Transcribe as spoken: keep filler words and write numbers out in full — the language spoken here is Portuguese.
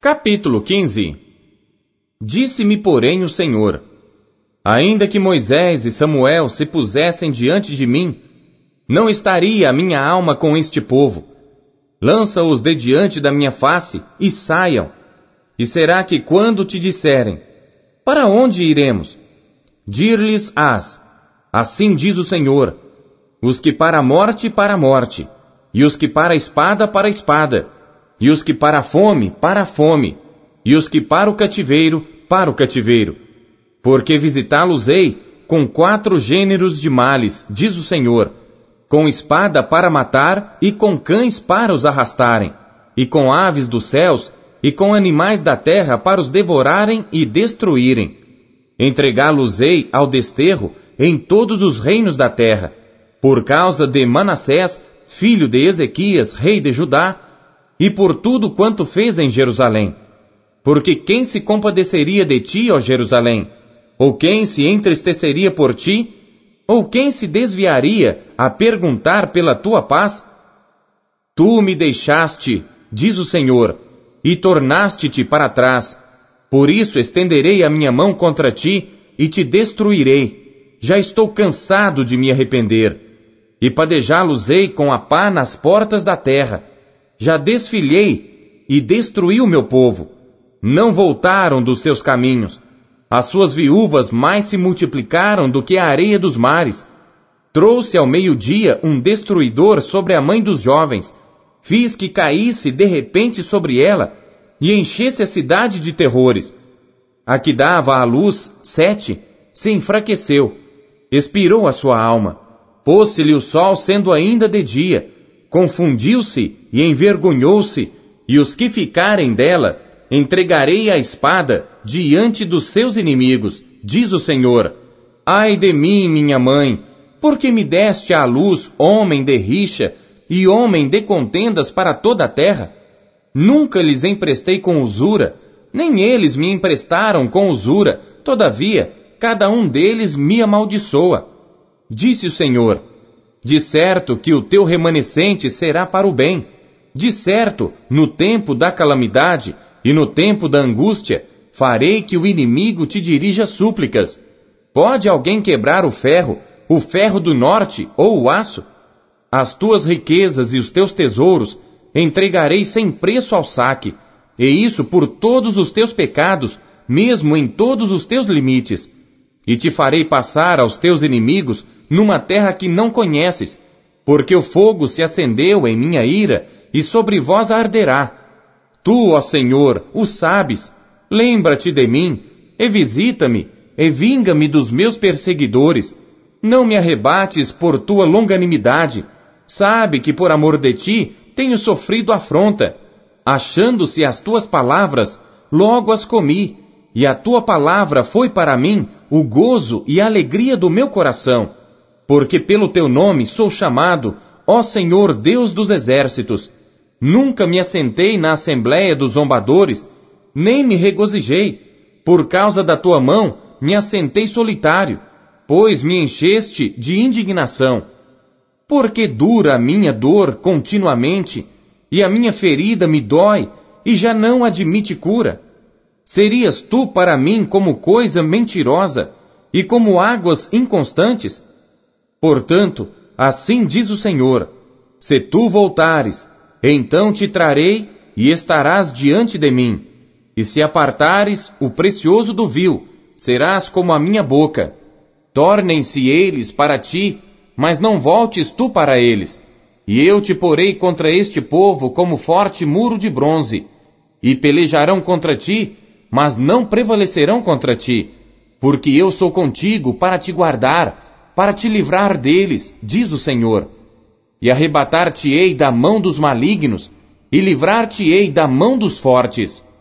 Capítulo quinze. Disse-me, porém, o Senhor: ainda que Moisés e Samuel se pusessem diante de mim, não estaria a minha alma com este povo. Lança-os de diante da minha face e saiam. E será que quando te disserem: para onde iremos? Dir-lhes-ás: assim diz o Senhor: os que para a morte, para a morte, e os que para a espada, para a espada, e os que para a fome, para a fome, e os que para o cativeiro, para o cativeiro. Porque visitá-los-ei com quatro gêneros de males, diz o Senhor, com espada para matar e com cães para os arrastarem, e com aves dos céus e com animais da terra para os devorarem e destruírem. Entregá-los-ei ao desterro em todos os reinos da terra, por causa de Manassés, filho de Ezequias, rei de Judá, e por tudo quanto fez em Jerusalém. Porque quem se compadeceria de ti, ó Jerusalém? Ou quem se entristeceria por ti? Ou quem se desviaria a perguntar pela tua paz? Tu me deixaste, diz o Senhor, e tornaste-te para trás. Por isso estenderei a minha mão contra ti e te destruirei. Já estou cansado de me arrepender. E padejá-los-ei com a pá nas portas da terra. Já desfilhei e destruí o meu povo. Não voltaram dos seus caminhos. As suas viúvas mais se multiplicaram do que a areia dos mares. Trouxe ao meio-dia um destruidor sobre a mãe dos jovens. Fiz que caísse de repente sobre ela e enchesse a cidade de terrores. A que dava à luz sete se enfraqueceu. Expirou a sua alma. Pôs-se-lhe o sol sendo ainda de dia. Confundiu-se e envergonhou-se, e os que ficarem dela entregarei à espada diante dos seus inimigos, diz o Senhor. Ai de mim, minha mãe, porque me deste à luz homem de rixa e homem de contendas para toda a terra? Nunca lhes emprestei com usura, nem eles me emprestaram com usura, todavia, cada um deles me amaldiçoa. Disse o Senhor: de certo que o teu remanescente será para o bem. De certo, no tempo da calamidade e no tempo da angústia, farei que o inimigo te dirija súplicas. Pode alguém quebrar o ferro, o ferro do norte ou o aço? As tuas riquezas e os teus tesouros entregarei sem preço ao saque, e isso por todos os teus pecados, mesmo em todos os teus limites. E te farei passar aos teus inimigos numa terra que não conheces, porque o fogo se acendeu em minha ira, e sobre vós arderá. Tu, ó Senhor, o sabes. Lembra-te de mim, e visita-me, e vinga-me dos meus perseguidores. Não me arrebates por tua longanimidade. Sabe que por amor de ti tenho sofrido afronta. Achando-se as tuas palavras, logo as comi, e a tua palavra foi para mim o gozo e a alegria do meu coração. Porque pelo teu nome sou chamado, ó Senhor Deus dos exércitos. Nunca me assentei na assembleia dos zombadores, nem me regozijei. Por causa da tua mão me assentei solitário, pois me encheste de indignação. Porque dura a minha dor continuamente, e a minha ferida me dói, e já não admite cura. Serias tu para mim como coisa mentirosa, e como águas inconstantes? Portanto, assim diz o Senhor: se tu voltares, então te trarei e estarás diante de mim. E se apartares o precioso do vil, serás como a minha boca. Tornem-se eles para ti, mas não voltes tu para eles. E eu te porei contra este povo como forte muro de bronze. E pelejarão contra ti, mas não prevalecerão contra ti. Porque eu sou contigo para te guardar, para te livrar deles, diz o Senhor. E arrebatar-te-ei da mão dos malignos, e livrar-te-ei da mão dos fortes.